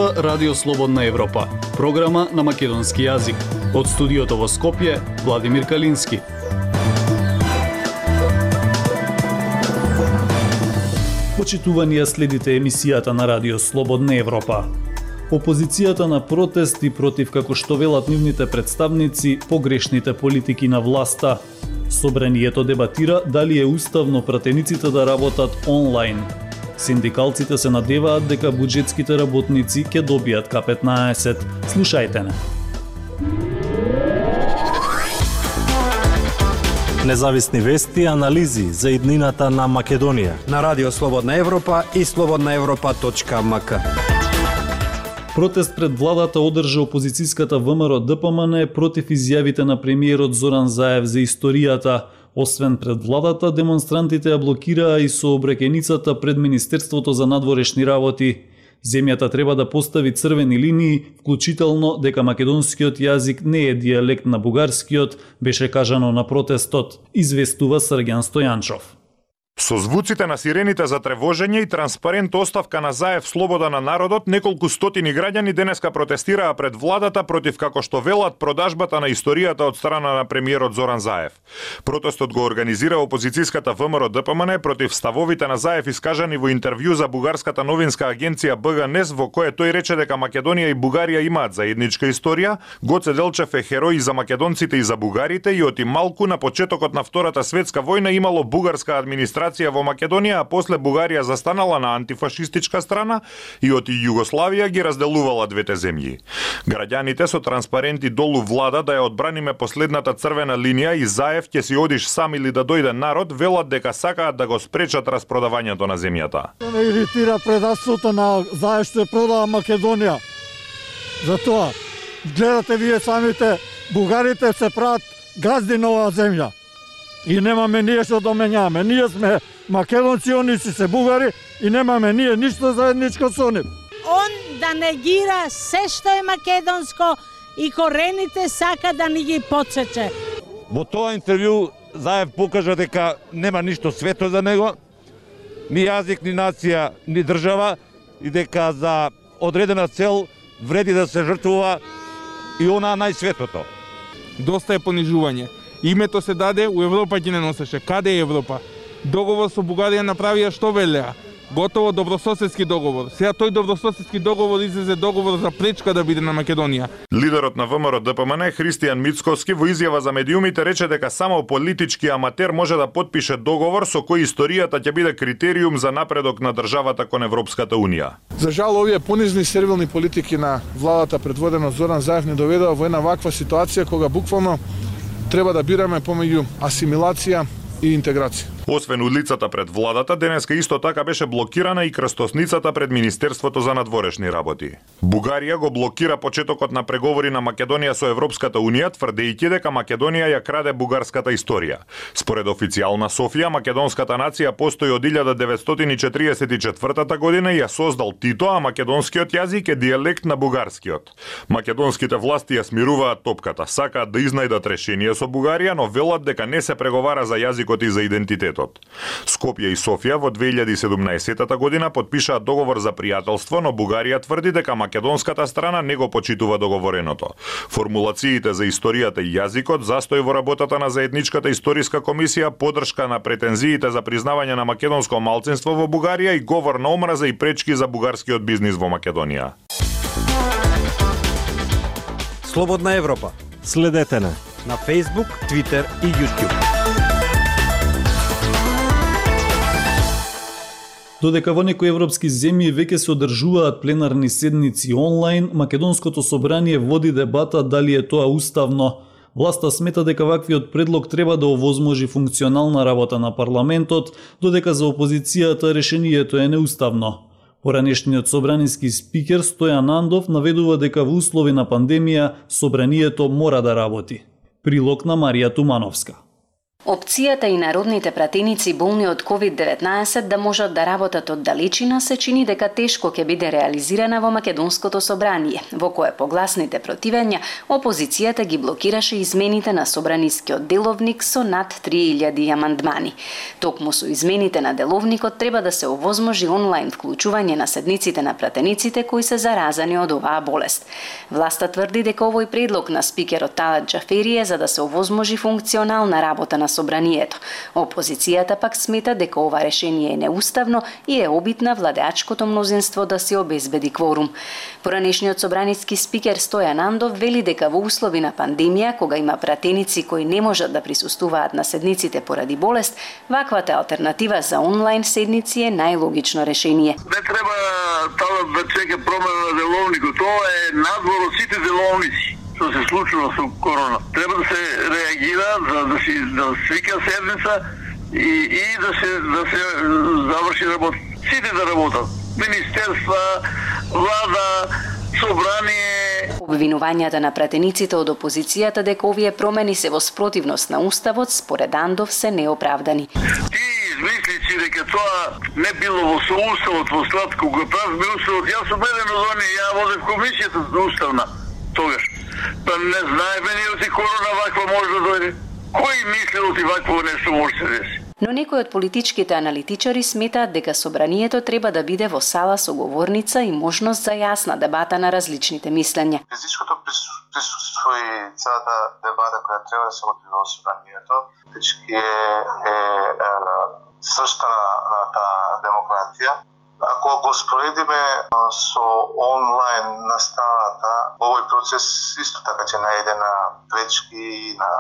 слуша Радио Слободна Европа, програма на македонски јазик. Од студиото во Скопје, Владимир Калински. Почитувани ја следите емисијата на Радио Слободна Европа. Опозицијата на протести против, како што велат нивните представници, погрешните политики на власта. Собранието дебатира дали е уставно пратениците да работат онлайн. Синдикалците се надеваат дека буџетските работници ќе добијат К15. Слушајте не. Независни вести и анализи за иднината на Македонија на Радио Слободна Европа и slobodnaevropa.mk. Протест пред владата одржа опозицијската ВМРО ДПМН против изјавите на премиерот Зоран Заев за историјата. Освен пред владата, демонстрантите ја блокираа и сообраќајницата пред Министерството за надворешни работи. Земјата треба да постави црвени линии, вклучително дека македонскиот јазик не е дијалект на бугарскиот, беше кажано на протестот, известува Срѓан Стојанчов. Со звуците на сирените за тревожење и транспарент оставка на Заев слобода на народот, неколку стотини граѓани денеска протестираа пред владата против, како што велат, продажбата на историјата од страна на премиерот Зоран Заев. Протестот го организира опозицијската ВМРО ДПМН против ставовите на Заев искажани во интервју за бугарската новинска агенција БГНЕС, во кое тој рече дека Македонија и Бугарија имаат заедничка историја, Гоце Делчев е херој за македонците и за бугарите и оти малку на почетокот на Втората светска војна имало бугарска администрација во Македонија, а после Бугарија застанала на антифашистичка страна и оти Југославија ги разделувала двете земји. Граѓаните со транспаренти долу влада да ја одбраниме последната црвена линија и Заев ќе си одиш сам или да дојде народ, велат дека сакаат да го спречат распродавањето на земјата. Ме иритира предавството на Заев што продава Македонија. Затоа гледате вие самите, бугарите се прават газди на оваа земја. И немаме ние што да менјаме. Ние сме македонци, они си се бугари и немаме ние ништо заедничко со нив. Он да негира се што е македонско и корените сака да ни ги потсече. Во тоа интервју Заев покажа дека нема ништо свето за него, ни јазик, ни нација, ни држава и дека за одредена цел вреди да се жртвува и она најсветото. Доста е понижување. Името се даде, у Европа ги не носеше. Каде е Европа? Договор со Бугарија направија што велеа? Готово добрососедски договор. Сега тој добрососедски договор излезе договор за пречка да биде на Македонија. Лидерот на ВМРО ДПМН Христијан Мицковски во изјава за медиумите рече дека само политички аматер може да потпише договор со кој историјата ќе биде критериум за напредок на државата кон Европската унија. За жал, овие понизни сервилни политики на владата предводена од Зоран Заев не доведува во една ваква ситуација кога буквално треба да бираме помеѓу асимилација и интеграција. Освен улицата пред владата, денеска исто така беше блокирана и крстосницата пред Министерството за надворешни работи. Бугарија го блокира почетокот на преговори на Македонија со Европската унија, тврдејќи дека Македонија ја краде бугарската историја. Според официјална Софија, македонската нација постои од 1944 година и ја создал Тито, а македонскиот јазик е дијалект на бугарскиот. Македонските власти ја смируваат топката, сакаат да изнајдат решение со Бугарија, но велат дека не се преговара за јазикот и за идентитетот. Скопје и Софија во 2017 година подпишаа договор за пријателство, но Бугарија тврди дека македонската страна не го почитува договореното. Формулациите за историјата и јазикот, застој во работата на заедничката историска комисија, подршка на претензиите за признавање на македонско малцинство во Бугарија и говор на омраза и пречки за бугарскиот бизнис во Македонија. Слободна Европа. Следете на Facebook, Twitter и YouTube. Додека во некои европски земји веќе се одржуваат пленарни седници онлайн, македонското собрание води дебата дали е тоа уставно. Власта смета дека ваквиот предлог треба да овозможи функционална работа на парламентот, додека за опозицијата решението е неуставно. Поранешниот собраниски спикер Стојан Андов наведува дека во услови на пандемија собранието мора да работи. Прилог на Марија Тумановска. Опцијата и народните пратеници болни од COVID-19 да можат да работат од далечина се чини дека тешко ќе биде реализирана во Македонското собрание, во кое по гласните противења опозицијата ги блокираше измените на собранискиот деловник со над 3000 амандмани. Токму со измените на деловникот треба да се овозможи онлайн вклучување на седниците на пратениците кои се заразани од оваа болест. Власта тврди дека овој предлог на спикерот Талат Џафери е за да се овозможи функционална работа на собранието. Опозицијата пак смета дека ова решение е неуставно и е обид на владеачкото мнозинство да се обезбеди кворум. Поранешниот собраниски спикер Стојан Андов вели дека во услови на пандемија, кога има пратеници кои не можат да присуствуваат на седниците поради болест, ваквата алтернатива за онлайн седници е најлогично решение. Не треба Талат да чека промена на деловникот, тоа е надвор од сите деловници. Што се случува со корона. Треба да се реагира, да свика седница и да се заврши работа. Сите да работат. Министерства, влада, собрание. Обвинувањата на пратениците од опозицијата дека овие промени се во спротивност на уставот според Андов се неоправдани. Ти измислици дека тоа не било во соуставот во Сладко го правиме уставот. Јас сум еден од оние, ја водев комисијата за уставна тогаш. Па не знаеме ние оти корона ваква може да дојде. Кој мислил оти вакво нешто може да се деси? Но некои од политичките аналитичари сметаат дека собранието треба да биде во сала со говорница и можност за јасна дебата на различните мислења. Физичкото присуство и целата дебата која треба да се води во собранието, фактички е сршта на таа демократија. Ако го споредиме со онлайн наставата, овој процес исто така ќе најде на пречки, на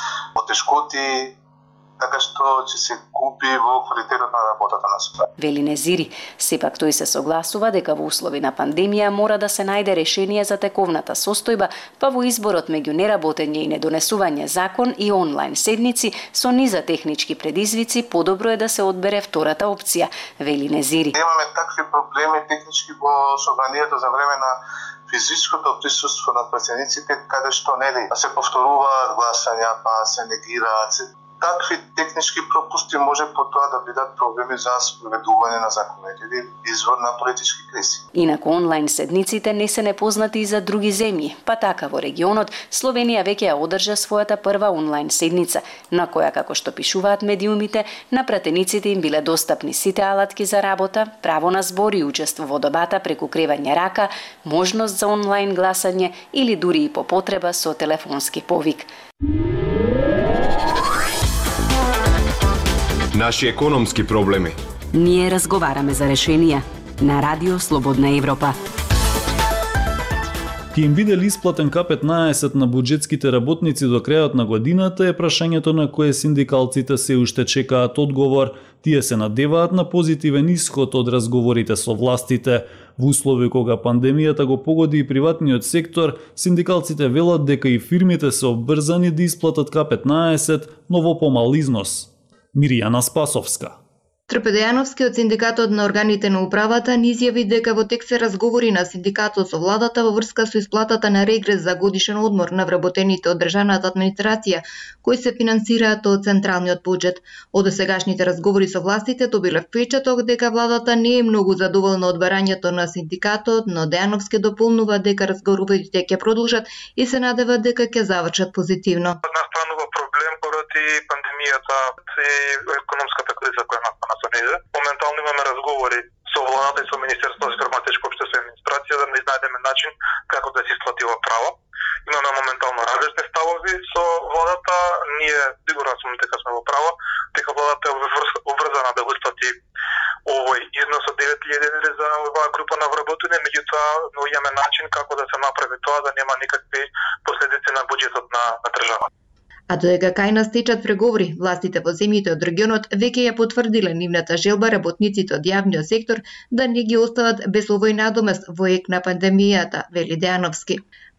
потешкоти, така што ќе се губи во квалитетот на работата на собранието. Вели Незири, сепак тој се согласува дека во услови на пандемија мора да се најде решение за тековната состојба, па во изборот меѓу неработење и недонесување закон и онлайн седници со низа технички предизвици подобро е да се одбере втората опција, вели Незири. Имаме такви проблеми технички во собранието за време на физичкото присуство на пратениците, каде што нели се повторуваат гласања, па се негираат. Такви технички пропусти може потоа да бидат проблеми за спроведување на законите или извор на политички кризи. Инаку онлайн седниците не се непознати и за други земји, па така во регионот Словенија веќе ја одржа својата прва онлайн седница, на која, како што пишуваат медиумите, на пратениците им биле достапни сите алатки за работа, право на збор и учество во дебата преку кревање рака, можност за онлайн гласање или дури и по потреба со телефонски повик. Наши економски проблеми. Ние разговараме за решенија на Радио Слободна Европа. Ќе им биде ли исплатен К15 на буџетските работници до крајот на годината е прашањето на кое синдикалците се уште чекаат одговор. Тие се надеваат на позитивен исход од разговорите со властите. Во услови кога пандемијата го погоди и приватниот сектор, синдикалците велат дека и фирмите се обврзани да исплатат К15, но во помал износ. Миријана Спасовска. Трпедејановски од Синдикатот на органите на управата ни изјави дека во тек се разговори на синдикатот со владата во врска со исплатата на регрес за годишен одмор на вработените од државната администрација, кои се финансираат од централниот буџет. Од досегашните разговори со властите добиле впечаток дека владата не е многу задоволна од барањето на синдикатот, но Дејановски дополнува дека разговорите ќе продолжат и се надева дека ќе завршат позитивно. Настанува проблем поради пандемијата и економската криза која настана со неја. Моментално имаме разговори со владата и со Министерството за информатичко општество и администрација да не најдеме начин како да се исплати ова право. Имаме моментално различни ставови со владата. Ние сигурно сум дека сме во право, дека владата е обврзана да го исплати овој износ од 9000 евра за оваа група на вработени, меѓутоа имаме начин како да се направи тоа да нема никакви последици на буџетот на државата. А додека кај нас течат преговори, властите во земјите од регионот веќе ја потврдиле нивната желба работниците од јавниот сектор да не ги остават без овој надомест во ек на пандемијата, вели Дејановски.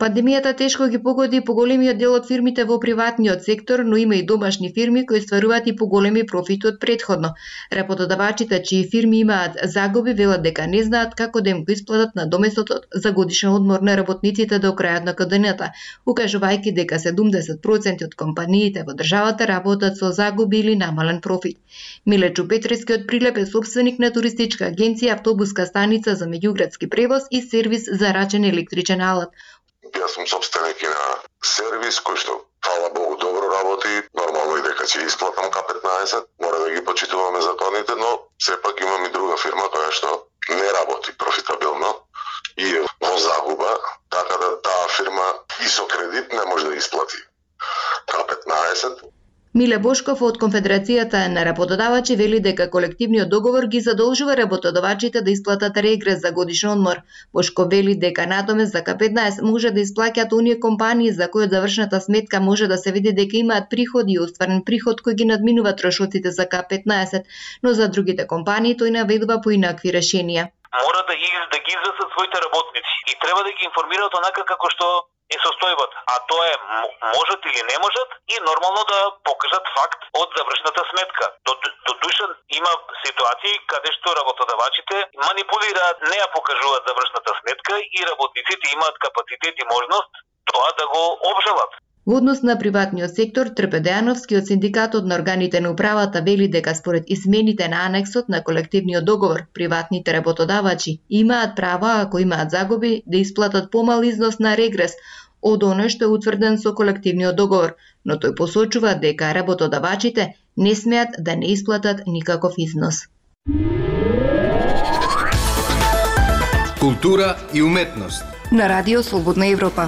Пандемијата тешко ги погоди поголемиот дел од фирмите во приватниот сектор, но има и домашни фирми кои стваруваат и поголеми профити од претходно. Работодавачите чии фирми имаат загуби велат дека не знаат како да им го исплатат надоместот за годишен одмор на работниците до крајот на годината, укажувајќи дека 70% од компаниите во државата работат со загуби или намален профит. Миле Чупетрески од Прилеп е собственик на туристичка агенција, автобуска станица за меѓуградски превоз и сервис за рачен електричен алат. Јас сум собственик и на сервис кој што, фала Богу, добро работи. Нормално и дека ќе исплатам К15, мора да ги почитуваме законите, но сепак имам и друга фирма која што не работи профитабилно и е во загуба, така да таа фирма и со кредит не може да исплати К15. Миле Бошков од Конфедерацијата на работодавачи вели дека колективниот договор ги задолжува работодавачите да исплатат регрес за годишен одмор. Бошков вели дека надомест за К15 може да исплаќаат оние компании за кои од завршната сметка може да се види дека имаат приходи и остварен приход кој ги надминува трошоците за К15, но за другите компании тој наведува поинакви решенија. Мора да ги извесат своите работници и треба да ги информираат онака како што е состојбата, а тоа е можат или не можат и нормално да покажат факт од завршната сметка. До душа има ситуации каде што работодавачите манипулираат, не ја покажуваат завршната сметка и работниците имаат капацитет и можност тоа да го обжалат. Во однос на приватниот сектор, Трпе Дејановски од Синдикатот на органите на управата вели дека според измените на анексот на колективниот договор, приватните работодавачи имаат права, ако имаат загуби, да исплатат помал износ на регрес од оној што е утврден со колективниот договор, но тој посочува дека работодавачите не смеат да не исплатат никаков износ. Култура и уметност На Радио Слободна Европа.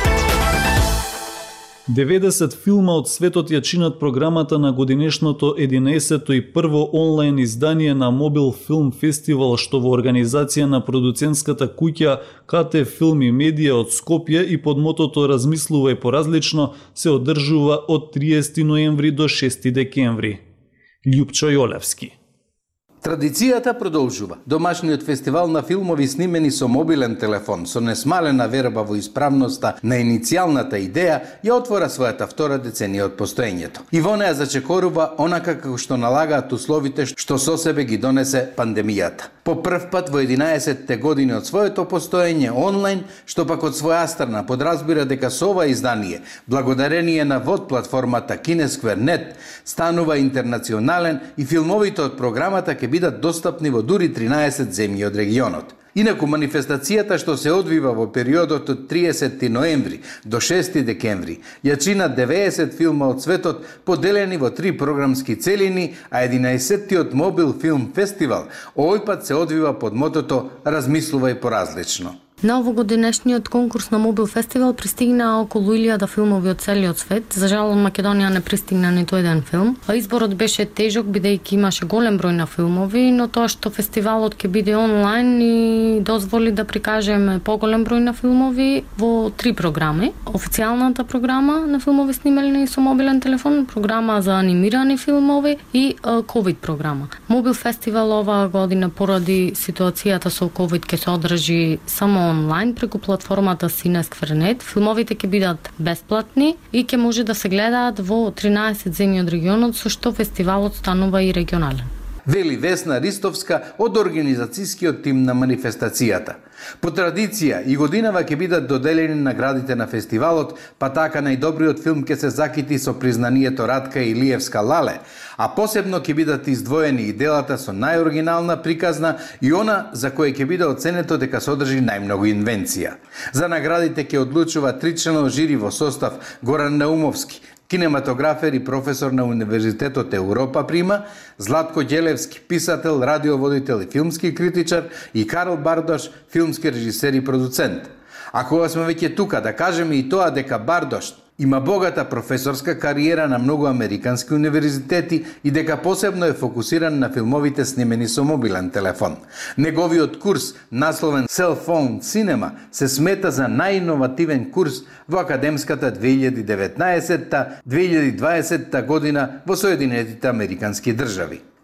90 филма од светот ја чинат програмата на годинешното 11-то и прво онлайн издание на Мобил Филм Фестивал, што во организација на продуцентската куќа КТ Филм и Медија од Скопје и под мотото Размислувај поразлично се одржува од 30 ноември до 6 декември. Љупчо Јолевски. Традицијата продолжува. Домашниот фестивал на филмови снимени со мобилен телефон, со несмалена верба во исправноста на иницијалната идеја, ја отвора својата втора деценија од постоењето. И во неа зачекорува онака како што налагаат условите што со себе ги донесе пандемијата. По прв пат во 11-те години од своето постоење онлайн, што пак од своја страна подразбира дека со ова издание, благодарение на вод платформата Кинесквер.нет, станува интернационален и филмовите од програмата ќе бидат достапни во дури 13 земји од регионот. Инаку манифестацијата што се одвива во периодот од 30 ноември до 6 декември ја чина 90 филма од светот поделени во 3 програмски целини, а 11-тиот Мобил Филм Фестивал овој пат се одвива под мотото Размислувај поразлично. На овогодинешниот конкурс на Мобил Фестивал пристигна околу 1000 филмови од целиот свет. За жал, Македонија не пристигна ниту еден филм. Изборот беше тежок, бидејќи имаше голем број на филмови, но тоа што фестивалот ќе биде онлайн ни дозволи да прикажеме поголем број на филмови во 3 програми. Официјалната програма на филмови снимени со мобилен телефон, програма за анимирани филмови и ковид програма. Мобил Фестивал оваа година поради ситуацијата со ковид ќе се одржи само онлайн преку платформата Cineskver.net. Филмовите ќе бидат бесплатни и ќе може да се гледаат во 13 земји од регионот, со што фестивалот станува и регионален. Вели Весна Ристовска од организацијскиот тим на манифестацијата. По традиција и годинава ќе бидат доделени наградите на фестивалот, па така најдобриот филм ќе се закити со признанието Радка Илиевска Лале, а посебно ќе бидат издвоени и делата со најоригинална приказна и она за кое ќе биде оценето дека содржи најмногу инвенција. За наградите ќе одлучува 3-членов жири во состав Горан Наумовски, кинематографер и професор на Универзитетот Европа Прима, Златко Ѓелевски, писател, радиоводител и филмски критичар, и Карл Бардош, филмски режисер и продуцент. А кога сме веќе тука, да кажеме и тоа дека Бардош има богата професорска кариера на многу американски универзитети и дека посебно е фокусиран на филмовите снимени со мобилен телефон. Неговиот курс, насловен Cell Phone Cinema, се смета за најиновативен курс во академската 2019-2020 година во Соединетите Американски држави.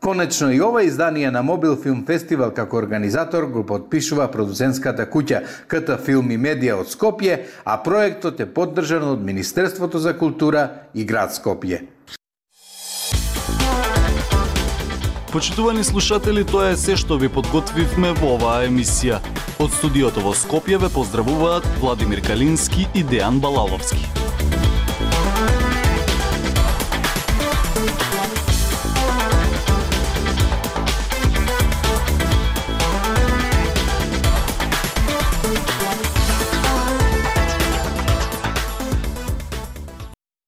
Конечно и ова издание на Мобил Филм Фестивал како организатор го подпишува продуцентската куќа КТ Филм и Медија од Скопје, а проектот е поддржан од Министерството за култура и град Скопје. Почитувани слушатели, тоа е се што ви подготвивме во оваа емисија. Од студиото во Скопје ве поздравуваат Владимир Калински и Дејан Балаловски.